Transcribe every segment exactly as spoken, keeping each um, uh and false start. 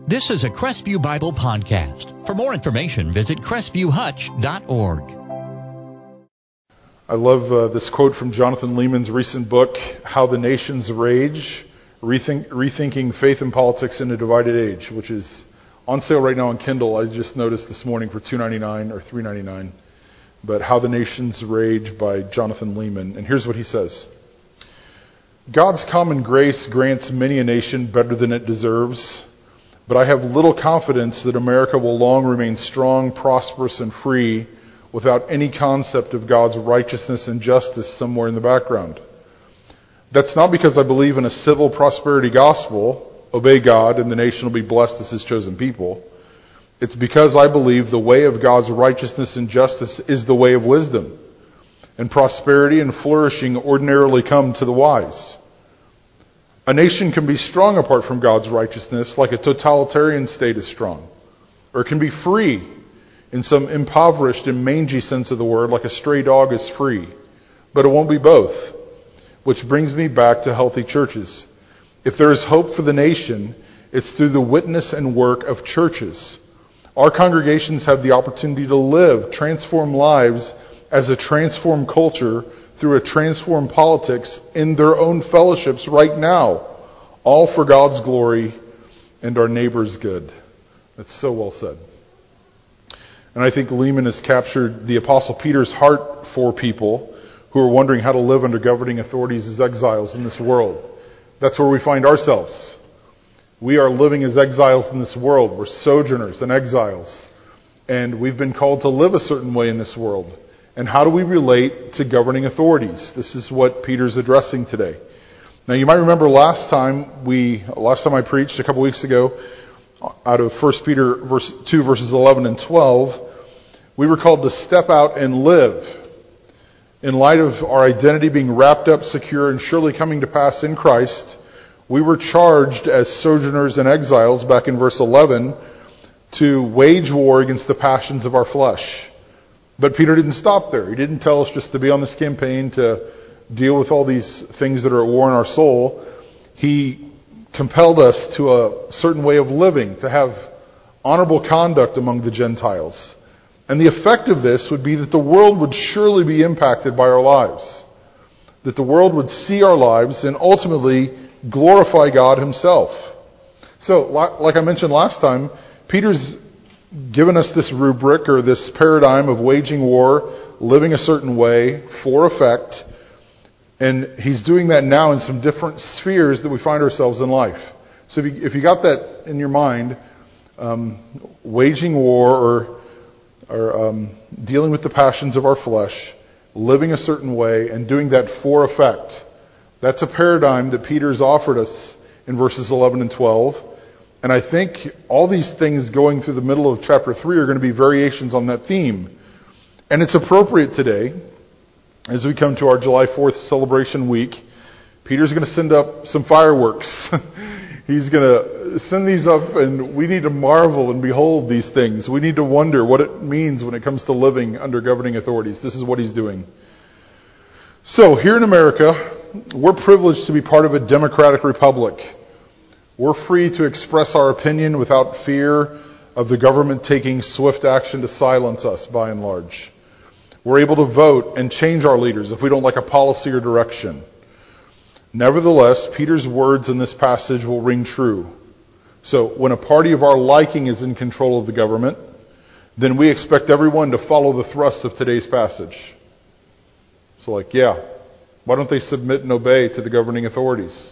This is a Crestview Bible podcast. For more information, visit crestview hutch dot org. I love uh, this quote from Jonathan Leeman's recent book, How the Nations Rage, Rethink, Rethinking Faith and Politics in a Divided Age, which is on sale right now on Kindle. I just noticed this morning for two dollars and ninety-nine cents or three dollars and ninety-nine cents. But How the Nations Rage by Jonathan Leeman. And here's what he says. God's common grace grants many a nation better than it deserves, but I have little confidence that America will long remain strong, prosperous, and free without any concept of God's righteousness and justice somewhere in the background. That's not because I believe in a civil prosperity gospel, obey God and the nation will be blessed as His chosen people. It's because I believe the way of God's righteousness and justice is the way of wisdom, and prosperity and flourishing ordinarily come to the wise. A nation can be strong apart from God's righteousness, like a totalitarian state is strong. Or it can be free in some impoverished and mangy sense of the word, like a stray dog is free. But it won't be both. Which brings me back to healthy churches. If there is hope for the nation, it's through the witness and work of churches. Our congregations have the opportunity to live, transform lives as a transformed culture through a transformed politics in their own fellowships right now, all for God's glory and our neighbor's good. That's so well said. And I think Leeman has captured the Apostle Peter's heart for people who are wondering how to live under governing authorities as exiles in this world. That's where we find ourselves. We are living as exiles in this world. We're sojourners and exiles. And we've been called to live a certain way in this world. And how do we relate to governing authorities? This is what Peter's addressing today. Now you might remember last time we, last time I preached a couple weeks ago, out of First Peter verse two verses eleven and twelve, we were called to step out and live. In light of our identity being wrapped up, secure, and surely coming to pass in Christ, we were charged as sojourners and exiles, back in verse eleven, to wage war against the passions of our flesh. But Peter didn't stop there. He didn't tell us just to be on this campaign to deal with all these things that are at war in our soul. He compelled us to a certain way of living, to have honorable conduct among the Gentiles. And the effect of this would be that the world would surely be impacted by our lives. That the world would see our lives and ultimately glorify God Himself. So, like I mentioned last time, Peter's given us this rubric or this paradigm of waging war, living a certain way for effect, and he's doing that now in some different spheres that we find ourselves in life. So if you, if you got that in your mind, um, waging war or, or um, dealing with the passions of our flesh, living a certain way, and doing that for effect, that's a paradigm that Peter's offered us in verses eleven and twelve. And I think all these things going through the middle of chapter three are going to be variations on that theme. And it's appropriate today, as we come to our July fourth celebration week, Peter's going to send up some fireworks. He's going to send these up, and we need to marvel and behold these things. We need to wonder what it means when it comes to living under governing authorities. This is what he's doing. So, here in America, we're privileged to be part of a democratic republic. We're free to express our opinion without fear of the government taking swift action to silence us, by and large. We're able to vote and change our leaders if we don't like a policy or direction. Nevertheless, Peter's words in this passage will ring true. So, when a party of our liking is in control of the government, then we expect everyone to follow the thrust of today's passage. So like, yeah, why don't they submit and obey to the governing authorities?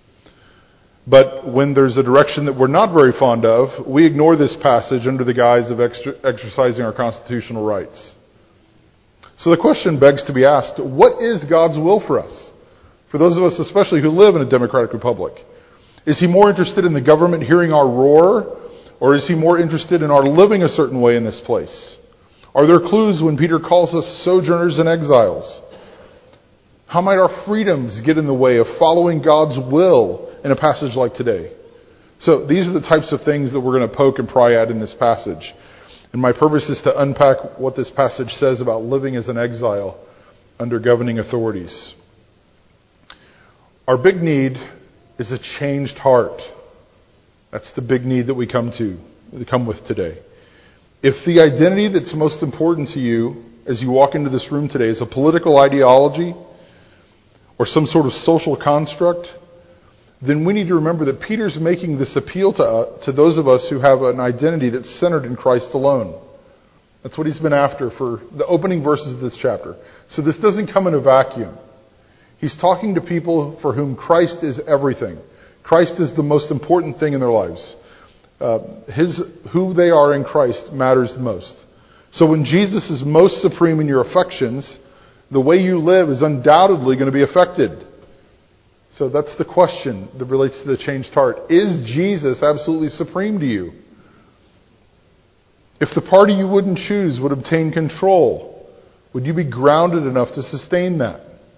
But when there's a direction that we're not very fond of, we ignore this passage under the guise of extra, exercising our constitutional rights. So the question begs to be asked, what is God's will for us? For those of us especially who live in a democratic republic. Is He more interested in the government hearing our roar, or is He more interested in our living a certain way in this place? Are there clues when Peter calls us sojourners and exiles? How might our freedoms get in the way of following God's will in a passage like today? So these are the types of things that we're going to poke and pry at in this passage. And my purpose is to unpack what this passage says about living as an exile under governing authorities. Our big need is a changed heart. That's the big need that we come to, come with today. If the identity that's most important to you as you walk into this room today is a political ideology or some sort of social construct, then we need to remember that Peter's making this appeal to, uh, to those of us who have an identity that's centered in Christ alone. That's what he's been after for the opening verses of this chapter. So this doesn't come in a vacuum. He's talking to people for whom Christ is everything. Christ is the most important thing in their lives. Uh, his, who they are in Christ matters most. So when Jesus is most supreme in your affections, the way you live is undoubtedly going to be affected. So that's the question that relates to the changed heart. Is Jesus absolutely supreme to you? If the party you wouldn't choose would obtain control, would you be grounded enough to sustain that?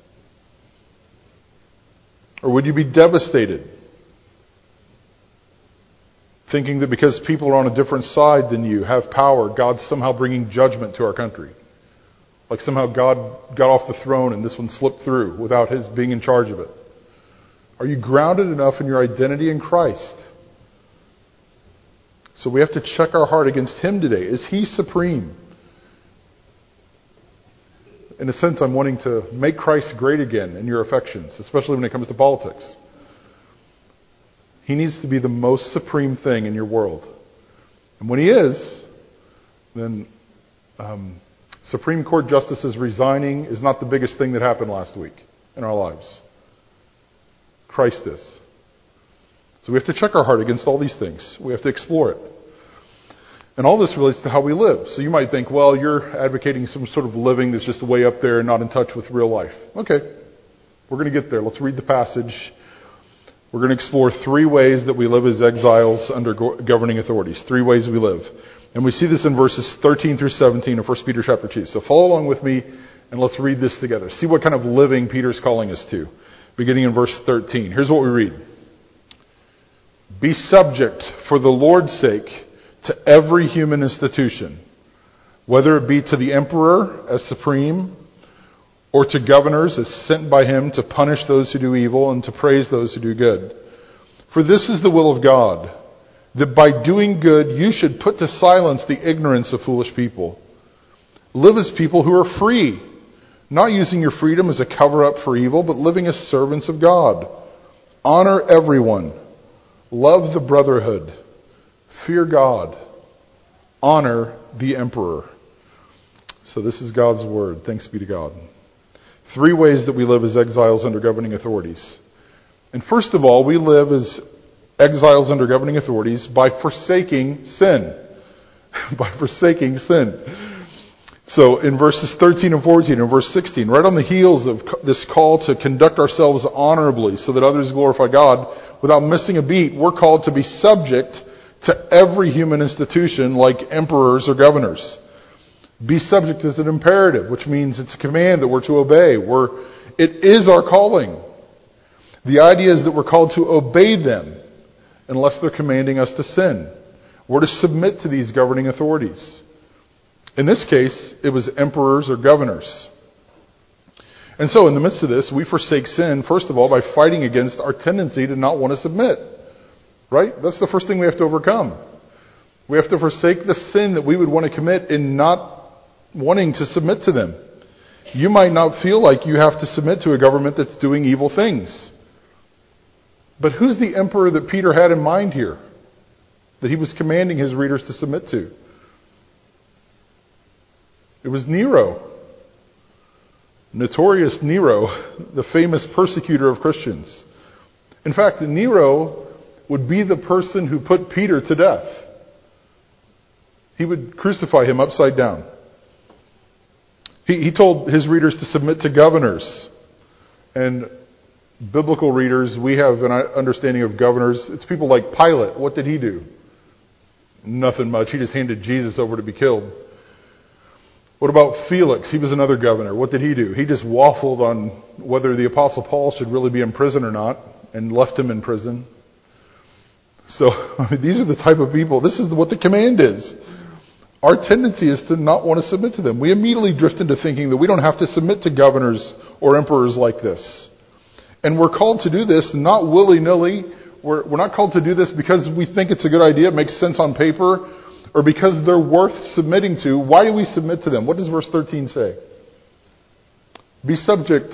Or would you be devastated, thinking that because people are on a different side than you, have power, God's somehow bringing judgment to our country? Like somehow God got off the throne and this one slipped through without his being in charge of it. Are you grounded enough in your identity in Christ? So we have to check our heart against him today. Is he supreme? In a sense, I'm wanting to make Christ great again in your affections, especially when it comes to politics. He needs to be the most supreme thing in your world. And when he is, then um, Supreme Court justices resigning is not the biggest thing that happened last week in our lives. Christ is. So we have to check our heart against all these things. We have to explore it. And all this relates to how we live. So you might think, well, you're advocating some sort of living that's just way up there and not in touch with real life. Okay, we're going to get there. Let's read the passage. We're going to explore three ways that we live as exiles under go- governing authorities. Three ways we live. And we see this in verses thirteen through seventeen of First Peter chapter two. So follow along with me and let's read this together. See what kind of living Peter's calling us to. Beginning in verse thirteen. Here's what we read. Be subject for the Lord's sake to every human institution, whether it be to the emperor as supreme, or to governors as sent by him to punish those who do evil and to praise those who do good. For this is the will of God, that by doing good you should put to silence the ignorance of foolish people. Live as people who are free, not using your freedom as a cover-up for evil, but living as servants of God. Honor everyone. Love the brotherhood. Fear God. Honor the emperor. So this is God's word. Thanks be to God. Three ways that we live as exiles under governing authorities. And first of all, we live as exiles under governing authorities by forsaking sin. by forsaking sin. So in verses thirteen and fourteen and verse sixteen, right on the heels of this call to conduct ourselves honorably so that others glorify God without missing a beat, we're called to be subject to every human institution like emperors or governors. Be subject is an imperative, which means it's a command that we're to obey. We're, it is our calling. The idea is that we're called to obey them unless they're commanding us to sin. We're to submit to these governing authorities. In this case, it was emperors or governors. And so in the midst of this, we forsake sin, first of all, by fighting against our tendency to not want to submit. Right? That's the first thing we have to overcome. We have to forsake the sin that we would want to commit in not wanting to submit to them. You might not feel like you have to submit to a government that's doing evil things. But who's the emperor that Peter had in mind here, that he was commanding his readers to submit to? It was Nero. Notorious Nero, the famous persecutor of Christians. In fact, Nero would be the person who put Peter to death. He would crucify him upside down. He, he told his readers to submit to governors. And biblical readers, we have an understanding of governors. It's people like Pilate. What did he do? Nothing much. He just handed Jesus over to be killed. What about Felix? He was another governor. What did he do? He just waffled on whether the Apostle Paul should really be in prison or not and left him in prison. So I mean, these are the type of people. This is what the command is. Our tendency is to not want to submit to them. We immediately drift into thinking that we don't have to submit to governors or emperors like this. And we're called to do this not willy-nilly we're, we're not called to do this because we think it's a good idea, it makes sense on paper, or because they're worth submitting to. Why do we submit to them? What does verse thirteen say? Be subject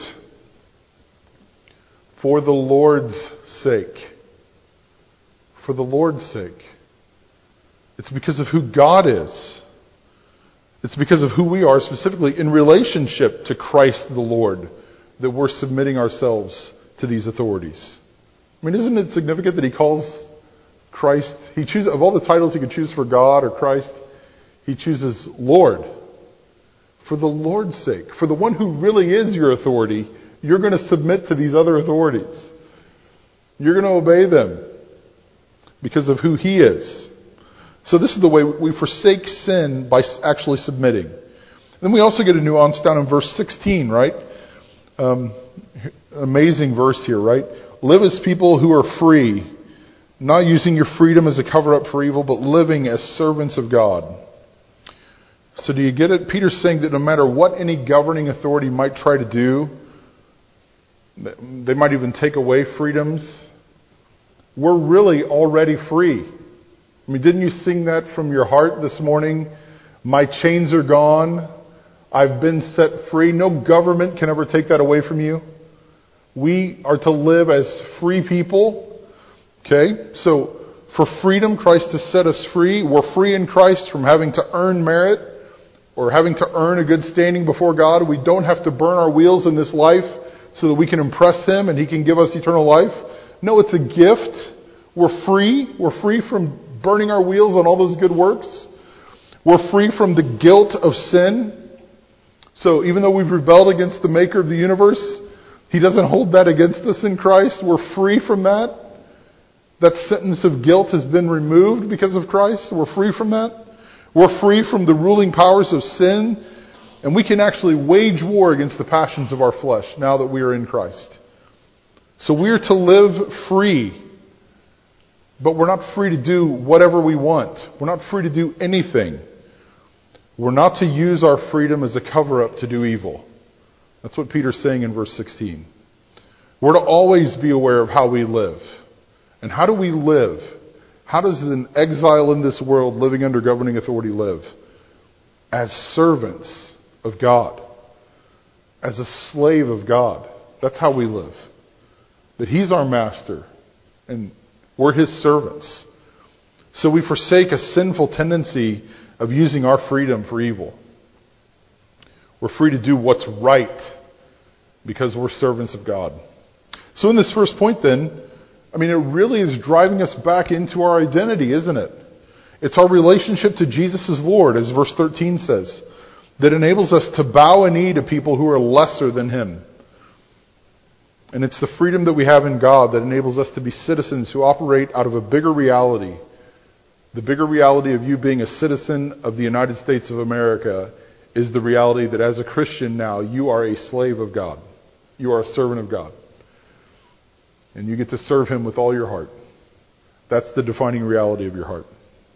for the Lord's sake. For the Lord's sake. It's because of who God is. It's because of who we are, specifically in relationship to Christ the Lord, that we're submitting ourselves to these authorities. I mean, isn't it significant that he calls Christ, he chooses, of all the titles he could choose for God or Christ, he chooses Lord. For the Lord's sake, for the one who really is your authority, you're going to submit to these other authorities. You're going to obey them because of who he is. So this is the way we forsake sin, by actually submitting. Then we also get a nuance down in verse sixteen, right? Um, an amazing verse here, right? Live as people who are free, not using your freedom as a cover-up for evil, but living as servants of God. So do you get it? Peter's saying that no matter what any governing authority might try to do, they might even take away freedoms, we're really already free. I mean, didn't you sing that from your heart this morning? My chains are gone. I've been set free. No government can ever take that away from you. We are to live as free people. Okay? So, for freedom, Christ has set us free. We're free in Christ from having to earn merit or having to earn a good standing before God. We don't have to burn our wheels in this life so that we can impress Him and He can give us eternal life. No, it's a gift. We're free. We're free from burning our wheels on all those good works. We're free from the guilt of sin. So even though we've rebelled against the Maker of the universe, He doesn't hold that against us in Christ. We're free from that. That sentence of guilt has been removed because of Christ. We're free from that. We're free from the ruling powers of sin. And we can actually wage war against the passions of our flesh now that we are in Christ. So we are to live free. But we're not free to do whatever we want. We're not free to do anything. We're not to use our freedom as a cover-up to do evil. That's what Peter's saying in verse sixteen. We're to always be aware of how we live. And how do we live? How does an exile in this world living under governing authority live? As servants of God. As a slave of God. That's how we live. That He's our master. And we're His servants. So we forsake a sinful tendency of using our freedom for evil. We're free to do what's right because we're servants of God. So in this first point then, I mean, it really is driving us back into our identity, isn't it? It's our relationship to Jesus as Lord, as verse thirteen says, that enables us to bow a knee to people who are lesser than Him. And it's the freedom that we have in God that enables us to be citizens who operate out of a bigger reality. The bigger reality of you being a citizen of the United States of America is the reality that as a Christian now, you are a slave of God. You are a servant of God. And you get to serve Him with all your heart. That's the defining reality of your heart.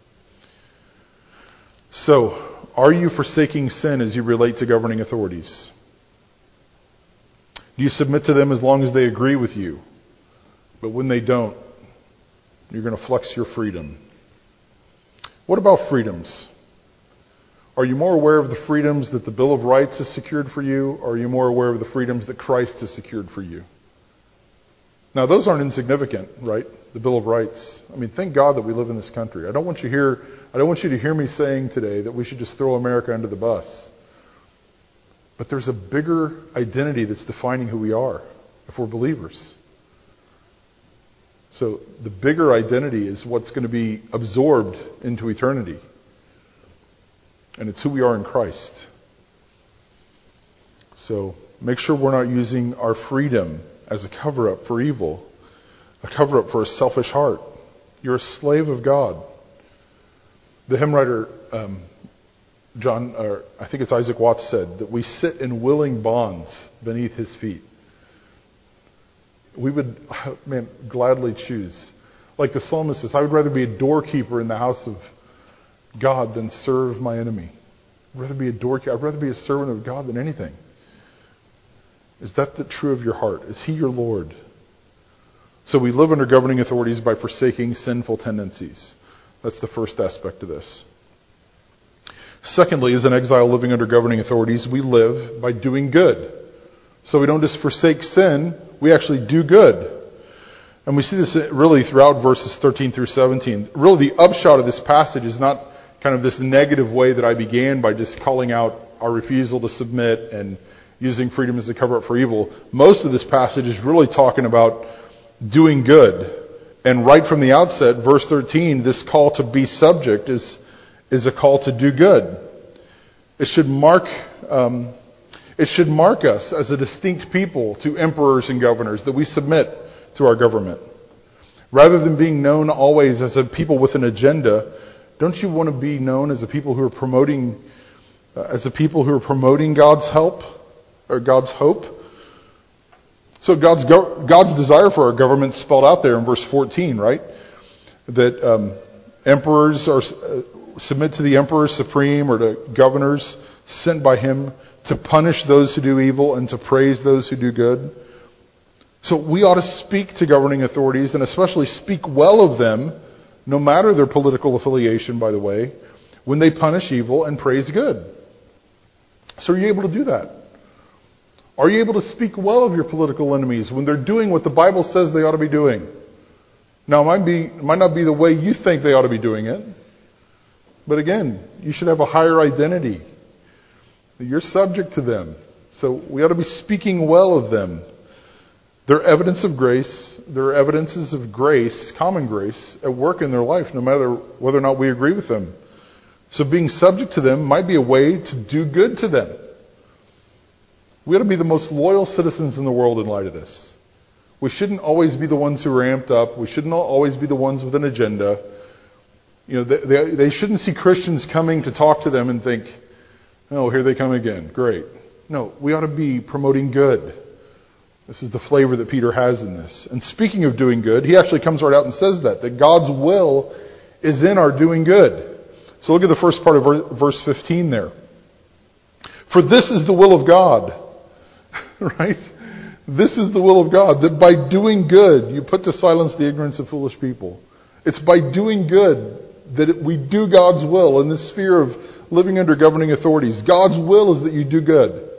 So, are you forsaking sin as you relate to governing authorities? Do you submit to them as long as they agree with you? But when they don't, you're going to flex your freedom. What about freedoms? Are you more aware of the freedoms that the Bill of Rights has secured for you, or are you more aware of the freedoms that Christ has secured for you? Now, those aren't insignificant, right? The Bill of Rights. I mean, thank God that we live in this country. I don't want you here. I don't want you to hear me saying today that we should just throw America under the bus. But there's a bigger identity that's defining who we are if we're believers. So the bigger identity is what's going to be absorbed into eternity. And it's who we are in Christ. So make sure we're not using our freedom as a cover-up for evil, a cover-up for a selfish heart. You're a slave of God. The hymn writer, um, John, or I think it's Isaac Watts, said that we sit in willing bonds beneath His feet. We would, man, gladly choose. Like the psalmist says, I would rather be a doorkeeper in the house of God than serve my enemy. I'd rather be a doorkeeper. I'd rather be a servant of God than anything. Is that the true of your heart? Is He your Lord? So we live under governing authorities by forsaking sinful tendencies. That's the first aspect of this. Secondly, as an exile living under governing authorities, we live by doing good. So we don't just forsake sin, we actually do good. And we see this really throughout verses thirteen through seventeen. Really, the upshot of this passage is not kind of this negative way that I began by just calling out our refusal to submit and using freedom as a cover-up for evil. Most of this passage is really talking about doing good. And right from the outset, verse thirteen, this call to be subject is, is a call to do good. It should mark... Um, It should mark us as a distinct people to emperors and governors, that we submit to our government. Rather than being known always as a people with an agenda, don't you want to be known as a people who are promoting, uh, as a people who are promoting God's help or God's hope? So God's go- God's desire for our government is spelled out there in verse fourteen, right? That um, emperors are uh, submit to the emperor supreme or to governors sent by him to punish those who do evil and to praise those who do good. So we ought to speak to governing authorities and especially speak well of them, no matter their political affiliation, by the way, when they punish evil and praise good. So are you able to do that? Are you able to speak well of your political enemies when they're doing what the Bible says they ought to be doing? Now, it might be, it might not be the way you think they ought to be doing it, but again, you should have a higher identity. You're subject to them. So we ought to be speaking well of them. They're evidence of grace. They're evidences of grace, common grace, at work in their life, no matter whether or not we agree with them. So being subject to them might be a way to do good to them. We ought to be the most loyal citizens in the world in light of this. We shouldn't always be the ones who are amped up. We shouldn't always be the ones with an agenda. You know, they, they, they shouldn't see Christians coming to talk to them and think, oh, here they come again. Great. No, we ought to be promoting good. This is the flavor that Peter has in this. And speaking of doing good, he actually comes right out and says that, that God's will is in our doing good. So look at the first part of verse fifteen there. For this is the will of God. Right? This is the will of God, that by doing good, you put to silence the ignorance of foolish people. It's by doing good that we do God's will in this sphere of living under governing authorities. God's will is that you do good.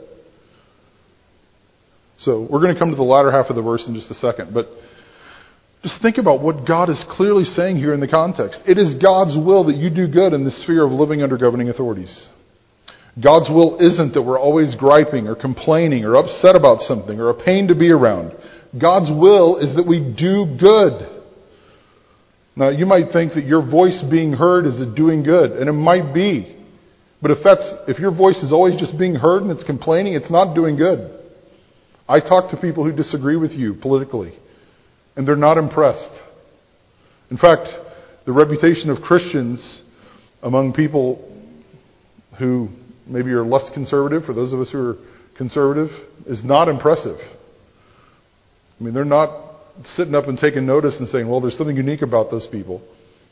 So we're going to come to the latter half of the verse in just a second, but just think about what God is clearly saying here in the context. It is God's will that you do good in the sphere of living under governing authorities. God's will isn't that we're always griping or complaining or upset about something or a pain to be around. God's will is that we do good. Now, you might think that your voice being heard is a doing good, and it might be. But if that's if your voice is always just being heard and it's complaining, it's not doing good. I talk to people who disagree with you politically, and they're not impressed. In fact, the reputation of Christians among people who maybe are less conservative, for those of us who are conservative, is not impressive. I mean, they're not sitting up and taking notice and saying, well, there's something unique about those people.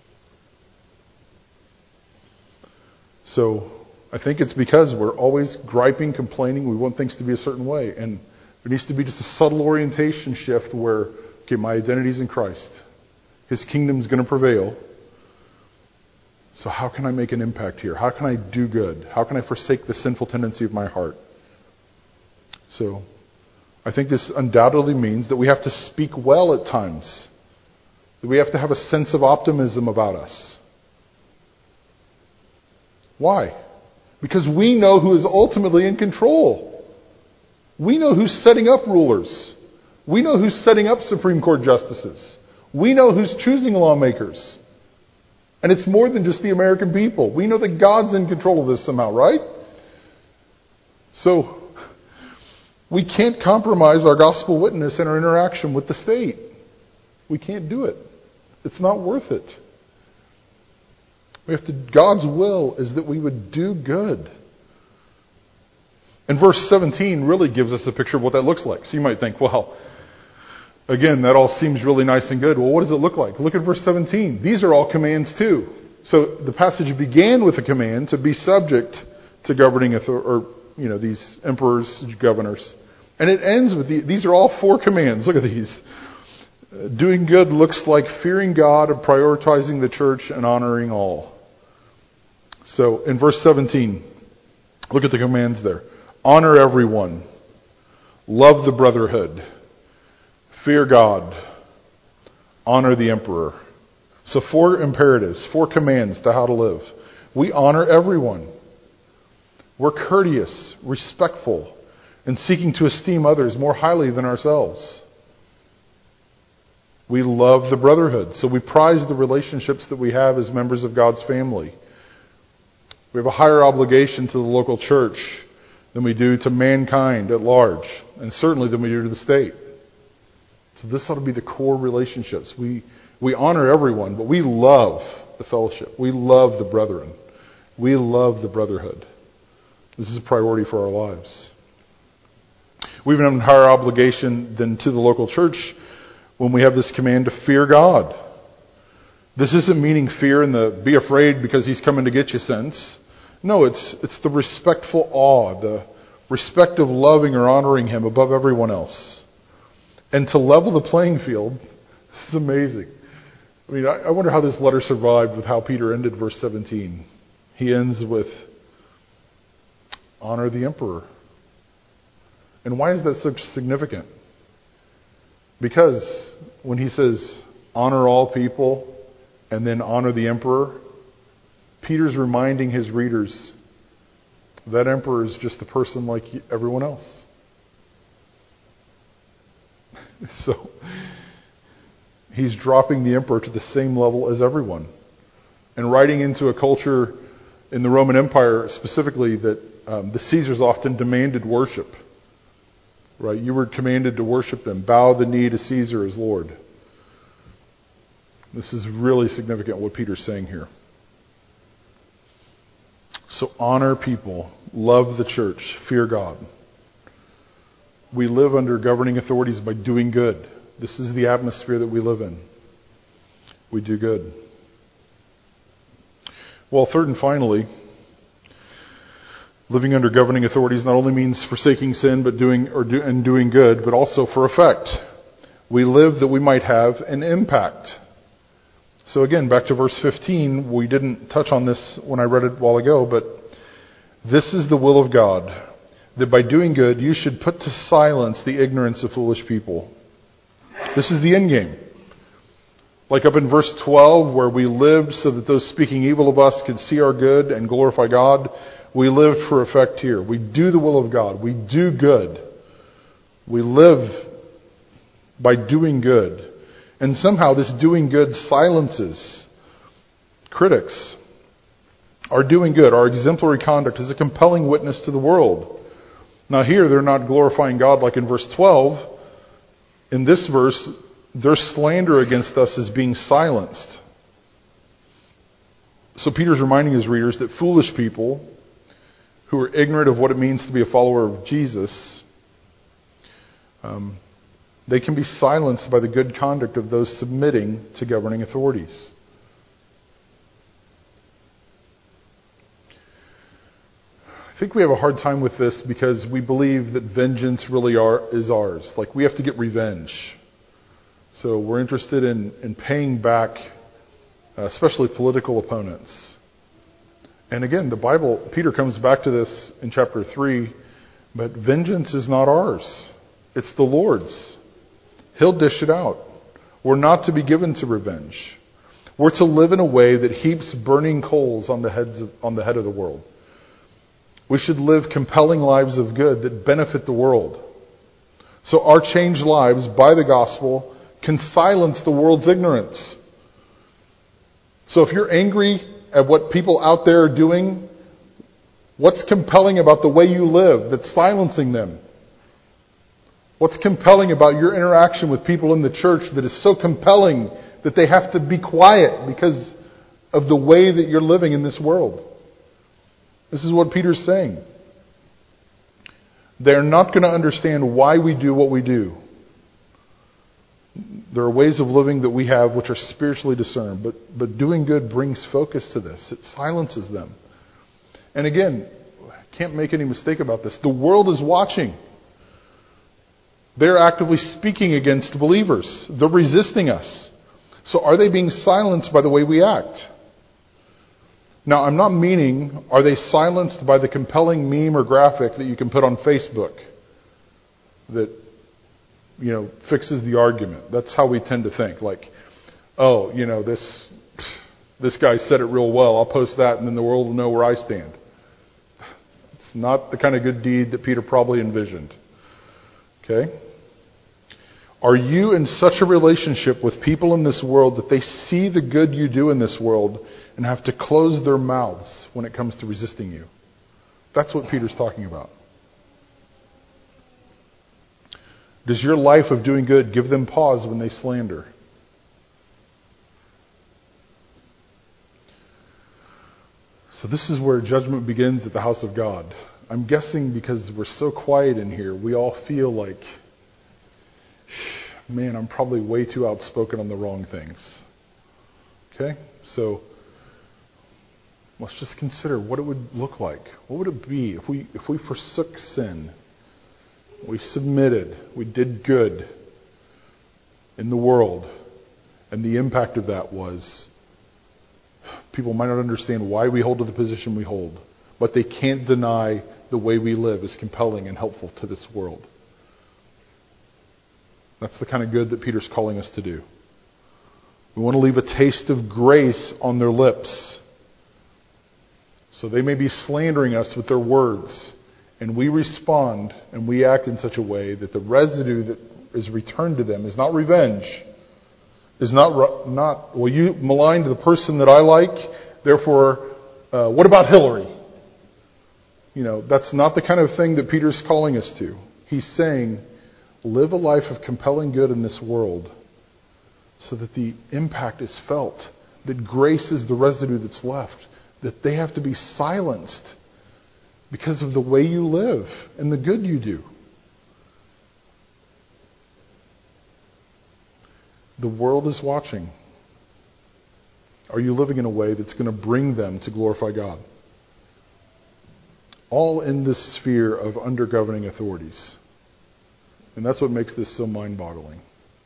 So I think it's because we're always griping, complaining. We want things to be a certain way. And there needs to be just a subtle orientation shift where, okay, my identity's in Christ. His kingdom's going to prevail. So how can I make an impact here? How can I do good? How can I forsake the sinful tendency of my heart? So I think this undoubtedly means that we have to speak well at times. That we have to have a sense of optimism about us. Why? Because we know who is ultimately in control. We know who's setting up rulers. We know who's setting up Supreme Court justices. We know who's choosing lawmakers. And it's more than just the American people. We know that God's in control of this somehow, right? So we can't compromise our gospel witness and our interaction with the state. We can't do it. It's not worth it. We have to, God's will is that we would do good. And verse seventeen really gives us a picture of what that looks like. So you might think, well, again, that all seems really nice and good. Well, what does it look like? Look at verse seventeen. These are all commands too. So the passage began with a command to be subject to governing authority, or you know, these emperors, governors. And it ends with the, these are all four commands. Look at these. Doing good looks like fearing God and prioritizing the church and honoring all. So in verse seventeen, look at the commands there. Honor everyone. Love the brotherhood. Fear God. Honor the emperor. So four imperatives, four commands to how to live. We honor everyone. We're courteous, respectful, and seeking to esteem others more highly than ourselves. We love the brotherhood, so we prize the relationships that we have as members of God's family. We have a higher obligation to the local church than we do to mankind at large, and certainly than we do to the state. So this ought to be the core relationships. We we honor everyone, but we love the fellowship. We love the brethren. We love the brotherhood. This is a priority for our lives. We even have a higher obligation than to the local church when we have this command to fear God. This isn't meaning fear in the be afraid because he's coming to get you sense. No, it's it's the respectful awe, the respect of loving or honoring him above everyone else. And to level the playing field, this is amazing. I mean, I, I wonder how this letter survived with how Peter ended verse seventeen. He ends with, honor the emperor. And why is that so significant? Because when he says, honor all people, and then honor the emperor, Peter's reminding his readers that emperor is just a person like everyone else. So, he's dropping the emperor to the same level as everyone. And writing into a culture in the Roman Empire specifically that um, the Caesars often demanded worship. Right? You were commanded to worship them. Bow the knee to Caesar as Lord. This is really significant what Peter's saying here. So honor people, love the church, fear God. We live under governing authorities by doing good. This is the atmosphere that we live in. We do good. Well, third and finally, living under governing authorities not only means forsaking sin, but doing or do, and doing good, but also for effect. We live that we might have an impact. So again, back to verse fifteen, we didn't touch on this when I read it a while ago, but this is the will of God, that by doing good you should put to silence the ignorance of foolish people. This is the end game. Like up in verse twelve, where we lived so that those speaking evil of us could see our good and glorify God, we lived for effect here. We do the will of God. We do good. We live by doing good. And somehow this doing good silences critics. Our doing good, our exemplary conduct is a compelling witness to the world. Now here they're not glorifying God like in verse twelve. In this verse, their slander against us is being silenced. So Peter's reminding his readers that foolish people who are ignorant of what it means to be a follower of Jesus, um, they can be silenced by the good conduct of those submitting to governing authorities. I think we have a hard time with this because we believe that vengeance really are, is ours. Like we have to get revenge. So we're interested in, in paying back, uh, especially political opponents. And again, the Bible, Peter comes back to this in chapter three, but vengeance is not ours. It's the Lord's. He'll dish it out. We're not to be given to revenge. We're to live in a way that heaps burning coals on the heads of, on the head of the world. We should live compelling lives of good that benefit the world. So our changed lives by the gospel can silence the world's ignorance. So if you're angry at what people out there are doing, what's compelling about the way you live that's silencing them? What's compelling about your interaction with people in the church that is so compelling that they have to be quiet because of the way that you're living in this world? This is what Peter's saying. They're not going to understand why we do what we do. There are ways of living that we have which are spiritually discerned, but, but doing good brings focus to this. It silences them. And again, can't make any mistake about this. The world is watching. They're actively speaking against believers. They're resisting us. So are they being silenced by the way we act? Now, I'm not meaning, are they silenced by the compelling meme or graphic that you can put on Facebook that, you know, fixes the argument? That's how we tend to think. Like, oh, you know, this this guy said it real well. I'll post that and then the world will know where I stand. It's not the kind of good deed that Peter probably envisioned. Okay? Are you in such a relationship with people in this world that they see the good you do in this world and have to close their mouths when it comes to resisting you? That's what Peter's talking about. Does your life of doing good give them pause when they slander? So this is where judgment begins at the house of God. I'm guessing because we're so quiet in here, we all feel like, man, I'm probably way too outspoken on the wrong things. Okay? So let's just consider what it would look like. What would it be if we if we forsook sin? We submitted, we did good in the world, and the impact of that was people might not understand why we hold to the position we hold, but they can't deny the way we live is compelling and helpful to this world. That's the kind of good that Peter's calling us to do. We want to leave a taste of grace on their lips. So they may be slandering us with their words, and we respond and we act in such a way that the residue that is returned to them is not revenge, is not, not well, you maligned the person that I like, therefore, uh, what about Hillary? You know, that's not the kind of thing that Peter's calling us to. He's saying, live a life of compelling good in this world so that the impact is felt, that grace is the residue that's left, that they have to be silenced because of the way you live and the good you do. The world is watching. Are you living in a way that's going to bring them to glorify God? All in this sphere of under-governing authorities. And that's what makes this so mind-boggling.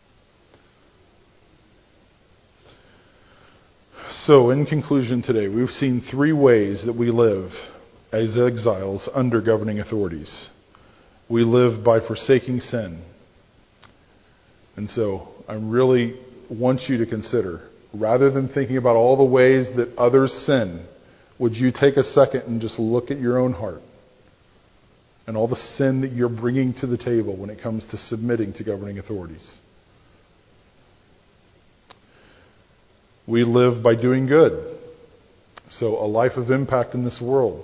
So, in conclusion today, we've seen three ways that we live as exiles under governing authorities. We live by forsaking sin. And so, I really want you to consider, rather than thinking about all the ways that others sin, would you take a second and just look at your own heart and all the sin that you're bringing to the table when it comes to submitting to governing authorities? We live by doing good. So a life of impact in this world.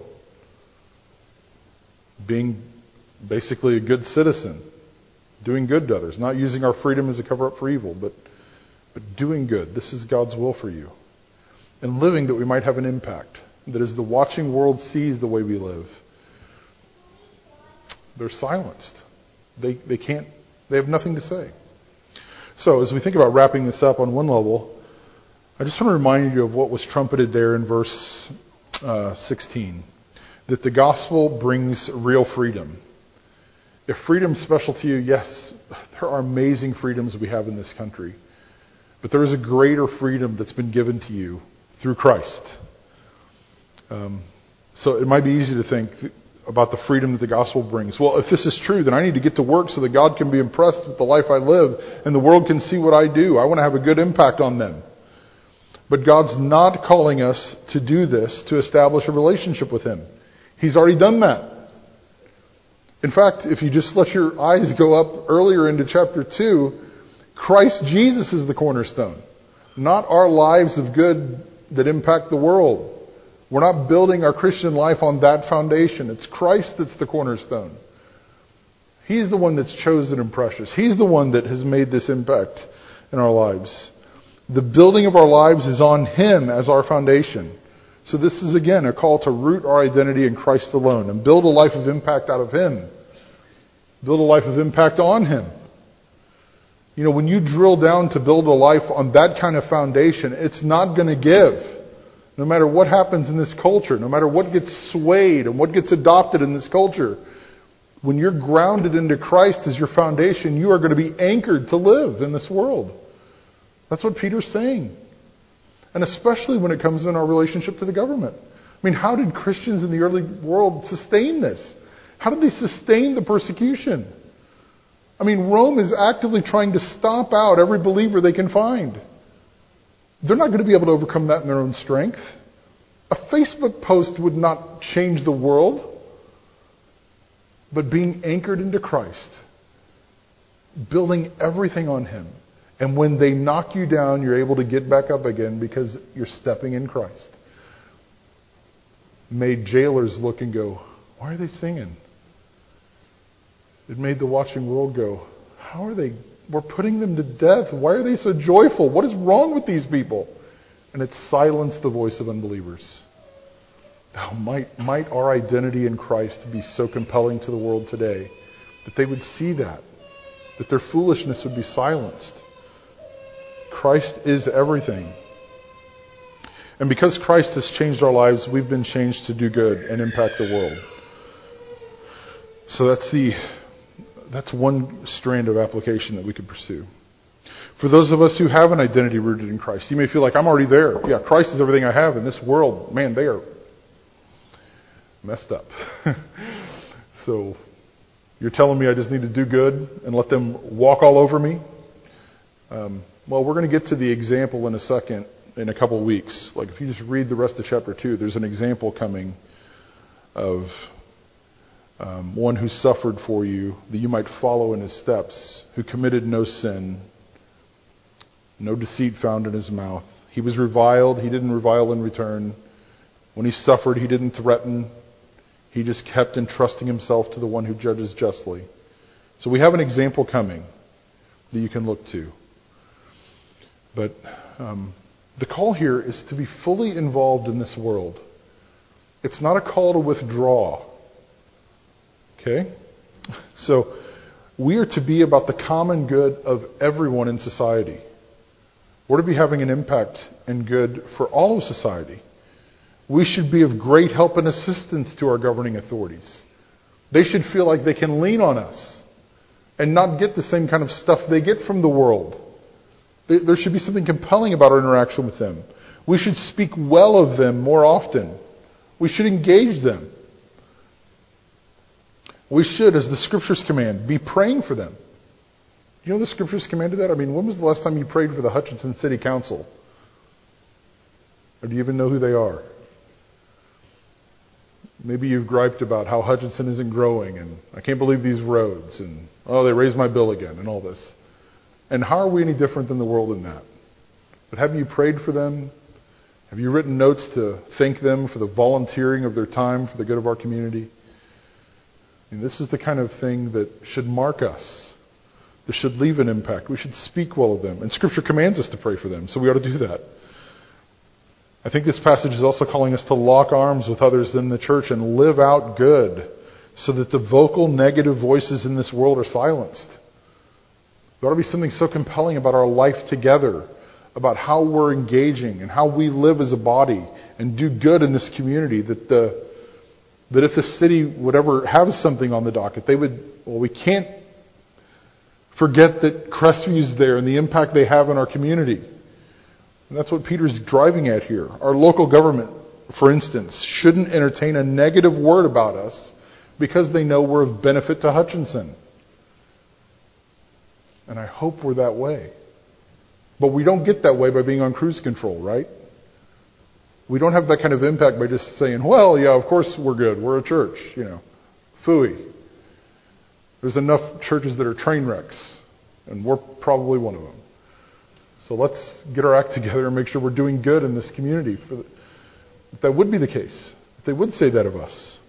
Being basically a good citizen. Doing good to others. Not using our freedom as a cover-up for evil, but, but doing good. This is God's will for you. And living that we might have an impact. That as the watching world sees the way we live, they're silenced. They they can't, they have nothing to say. So as we think about wrapping this up on one level, I just want to remind you of what was trumpeted there in verse uh, sixteen. That the gospel brings real freedom. If freedom's special to you, yes, there are amazing freedoms we have in this country. But there is a greater freedom that's been given to you through Christ. Um, so it might be easy to think about the freedom that the gospel brings. Well, if this is true, then I need to get to work so that God can be impressed with the life I live and the world can see what I do. I want to have a good impact on them. But God's not calling us to do this to establish a relationship with Him. He's already done that. In fact, if you just let your eyes go up earlier into chapter two, Christ Jesus is the cornerstone. Not our lives of good that impact the world. We're not building our Christian life on that foundation. It's Christ that's the cornerstone. He's the one that's chosen and precious. He's the one that has made this impact in our lives. The building of our lives is on Him as our foundation. So this is again a call to root our identity in Christ alone and build a life of impact out of Him. Build a life of impact on Him. You know, when you drill down to build a life on that kind of foundation, it's not going to give. No matter what happens in this culture, no matter what gets swayed and what gets adopted in this culture, When you're grounded into Christ as your foundation, you are going to be anchored to live in this world. That's what Peter's saying. And especially when it comes in our relationship to the government. I mean, how did Christians in the early world sustain this? How did they sustain the persecution? I mean, Rome is actively trying to stomp out every believer they can find. They're not going to be able to overcome that in their own strength. A Facebook post would not change the world. But being anchored into Christ, building everything on Him. And when they knock you down, you're able to get back up again because you're stepping in Christ. Made jailers look and go, why are they singing? It made the watching world go, how are they? We're putting them to death. Why are they so joyful? What is wrong with these people? And it silenced the voice of unbelievers. Oh, might, might our identity in Christ be so compelling to the world today that they would see that, that their foolishness would be silenced. Christ is everything. And because Christ has changed our lives, we've been changed to do good and impact the world. So that's the that's one strand of application that we could pursue. For those of us who have an identity rooted in Christ, you may feel like, I'm already there. Yeah, Christ is everything I have in this world. Man, they are messed up. So you're telling me I just need to do good and let them walk all over me? Um, well, we're going to get to the example in a second, in a couple of weeks. Like if you just read the rest of chapter two, there's an example coming of um, one who suffered for you, that you might follow in his steps, who committed no sin, no deceit found in his mouth. He was reviled. He didn't revile in return. When he suffered, he didn't threaten. He just kept entrusting himself to the one who judges justly. So we have an example coming that you can look to. But um, the call here is to be fully involved in this world. It's not a call to withdraw. Okay? So we are to be about the common good of everyone in society. We're to be having an impact and good for all of society. We should be of great help and assistance to our governing authorities. They should feel like they can lean on us and not get the same kind of stuff they get from the world. There should be something compelling about our interaction with them. We should speak well of them more often. We should engage them. We should, as the Scriptures command, be praying for them. You know the Scriptures commanded that? I mean, when was the last time you prayed for the Hutchinson City Council? Or do you even know who they are? Maybe you've griped about how Hutchinson isn't growing, and I can't believe these roads, and oh, they raised my bill again, and all this. And how are we any different than the world in that? But have you prayed for them? Have you written notes to thank them for the volunteering of their time for the good of our community? I mean, this is the kind of thing that should mark us. This should leave an impact. We should speak well of them. And Scripture commands us to pray for them, so we ought to do that. I think this passage is also calling us to lock arms with others in the church and live out good so that the vocal negative voices in this world are silenced. There ought to be something so compelling about our life together, about how we're engaging and how we live as a body and do good in this community, that the that if the city would ever have something on the docket, they would, well, we can't forget that Crestview is there and the impact they have in our community. And that's what Peter's driving at here. Our local government, for instance, shouldn't entertain a negative word about us because they know we're of benefit to Hutchinson. And I hope we're that way. But we don't get that way by being on cruise control, right? We don't have that kind of impact by just saying, well, yeah, of course we're good. We're a church, you know. Phooey. There's enough churches that are train wrecks, and we're probably one of them. So let's get our act together and make sure we're doing good in this community. For the, if that would be the case, if they would say that of us,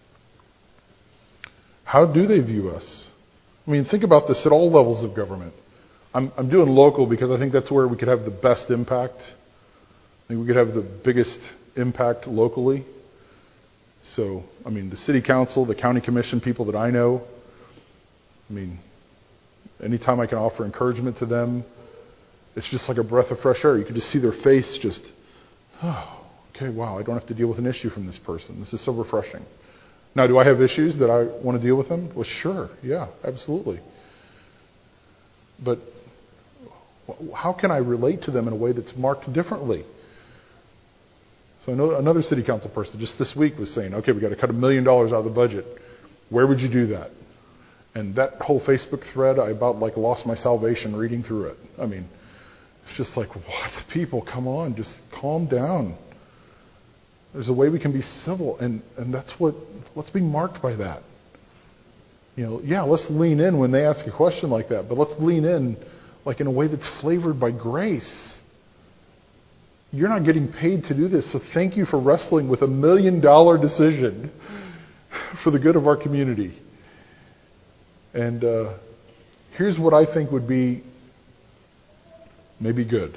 how do they view us? I mean, think about this at all levels of government. I'm, I'm doing local because I think that's where we could have the best impact. I think we could have the biggest impact locally. So, I mean, the city council, the county commission people that I know, I mean, anytime I can offer encouragement to them, it's just like a breath of fresh air. You can just see their face just, oh, okay, wow, I don't have to deal with an issue from this person. This is so refreshing. Now, do I have issues that I want to deal with them? Well, sure. Yeah, absolutely. But how can I relate to them in a way that's marked differently? So I know another city council person just this week was saying, okay, we got to cut a million dollars out of the budget. Where would you do that? And that whole Facebook thread, I about like lost my salvation reading through it. I mean, it's just like, what? People, come on, just calm down. There's a way we can be civil, and, and that's what, let's be marked by that. You know, yeah, let's lean in when they ask a question like that, but let's lean in like in a way that's flavored by grace. You're not getting paid to do this, so thank you for wrestling with a million dollar decision for the good of our community. And uh, here's what I think would be maybe good.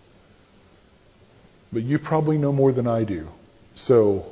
But you probably know more than I do. So,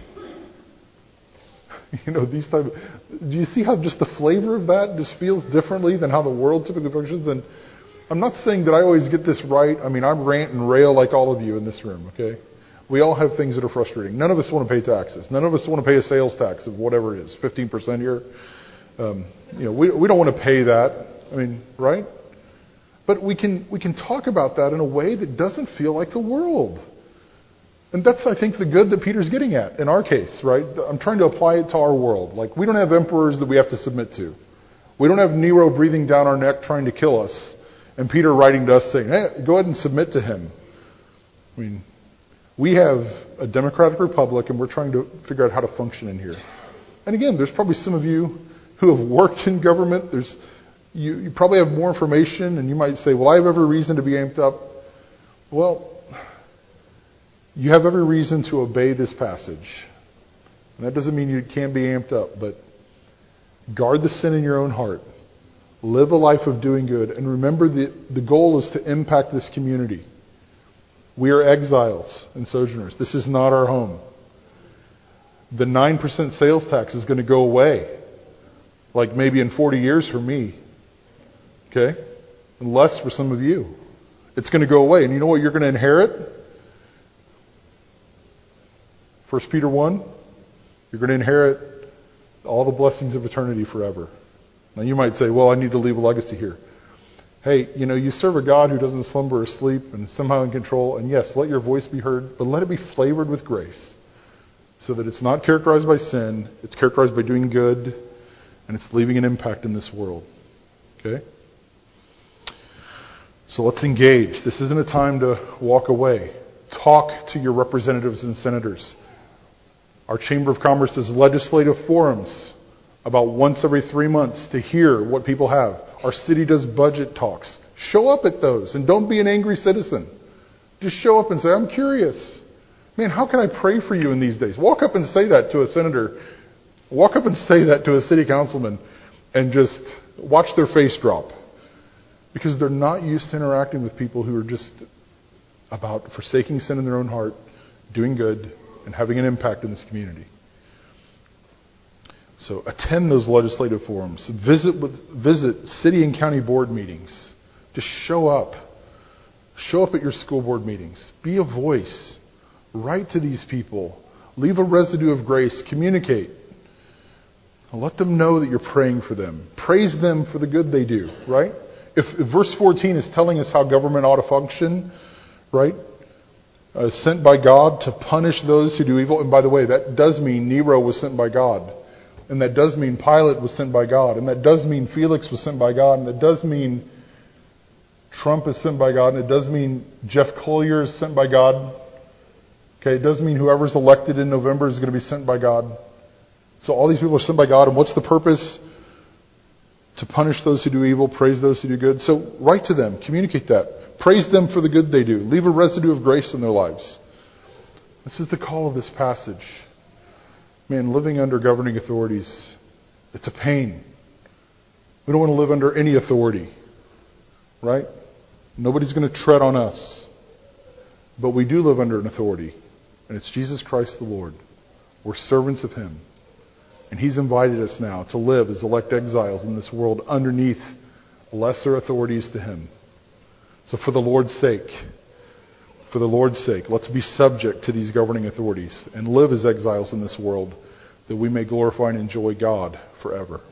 you know, these type of, do you see how just the flavor of that just feels differently than how the world typically functions? And I'm not saying that I always get this right. I mean, I rant and rail like all of you in this room, okay? We all have things that are frustrating. None of us want to pay taxes. None of us want to pay a sales tax of whatever it is, fifteen percent here. Um, you know, we we don't want to pay that. I mean, right? But we can we can talk about that in a way that doesn't feel like the world. And that's, I think, the good that Peter's getting at in our case, right? I'm trying to apply it to our world. Like, we don't have emperors that we have to submit to. We don't have Nero breathing down our neck trying to kill us, and Peter writing to us saying, hey, go ahead and submit to him. I mean, we have a democratic republic, and we're trying to figure out how to function in here. And again, there's probably some of you who have worked in government. There's you, you probably have more information, and you might say, well, I have every reason to be amped up. Well, you have every reason to obey this passage. And that doesn't mean you can't be amped up, but guard the sin in your own heart. Live a life of doing good. And remember, the, the goal is to impact this community. We are exiles and sojourners. This is not our home. The nine percent sales tax is going to go away. Like maybe in forty years for me. Okay? And less for some of you. It's going to go away. And you know what you're going to inherit? First Peter one, you're going to inherit all the blessings of eternity forever. Now you might say, well, I need to leave a legacy here. Hey, you know, you serve a God who doesn't slumber or sleep and is somehow in control. And yes, let your voice be heard, but let it be flavored with grace. So that it's not characterized by sin, it's characterized by doing good, and it's leaving an impact in this world. Okay? So let's engage. This isn't a time to walk away. Talk to your representatives and senators. Our Chamber of Commerce does legislative forums about once every three months to hear what people have. Our city does budget talks. Show up at those and don't be an angry citizen. Just show up and say, I'm curious. Man, how can I pray for you in these days? Walk up and say that to a senator. Walk up and say that to a city councilman and just watch their face drop. Because they're not used to interacting with people who are just about forsaking sin in their own heart, doing good, and having an impact in this community. So attend those legislative forums. Visit with, visit city and county board meetings. Just show up. Show up at your school board meetings. Be a voice. Write to these people. Leave a residue of grace. Communicate. Let them know that you're praying for them. Praise them for the good they do, right? If, if verse fourteen is telling us how government ought to function, right? Uh, sent by God to punish those who do evil. And by the way, that does mean Nero was sent by God. And that does mean Pilate was sent by God. And that does mean Felix was sent by God. And that does mean Trump is sent by God. And it does mean Jeff Collier is sent by God. Okay, it does mean whoever's elected in November is going to be sent by God. So all these people are sent by God. And what's the purpose? To punish those who do evil, praise those who do good. So write to them. Communicate that. Praise them for the good they do. Leave a residue of grace in their lives. This is the call of this passage. Man, living under governing authorities, it's a pain. We don't want to live under any authority. Right? Nobody's going to tread on us. But we do live under an authority. And it's Jesus Christ the Lord. We're servants of Him. And He's invited us now to live as elect exiles in this world underneath lesser authorities to Him. So for the Lord's sake, for the Lord's sake, let's be subject to these governing authorities and live as exiles in this world that we may glorify and enjoy God forever.